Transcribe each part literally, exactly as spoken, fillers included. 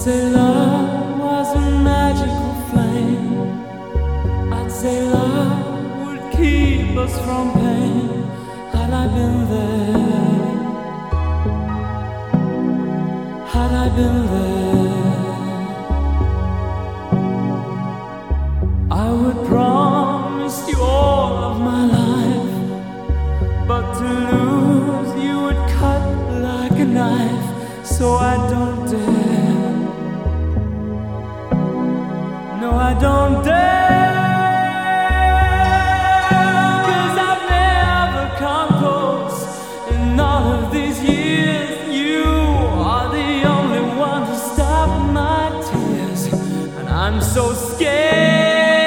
say love was a magical flame. I'd say love would keep us from pain. Had I been there, had I been there, I would promise you all of my life. But to lose you would cut like a knife. So I don't dare, no I don't dare, 'cause I've never come close in all of these years. You are the only one to stop my tears, and I'm so scared.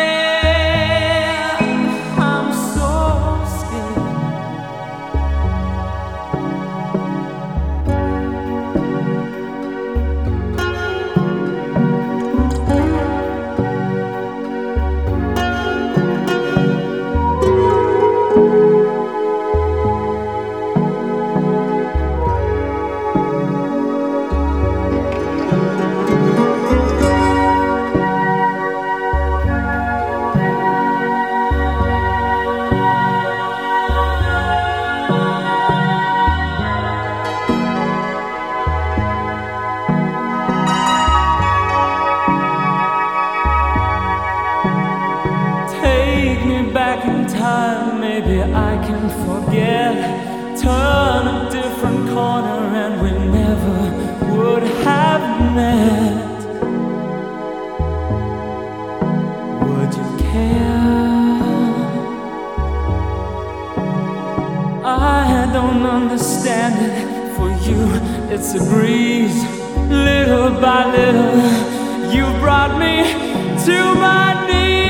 Take me back in time, maybe I can forget. Turn a different corner and we never would have met. Would you care? I don't understand it. For you, it's a breeze. Little by little, you brought me to my knees.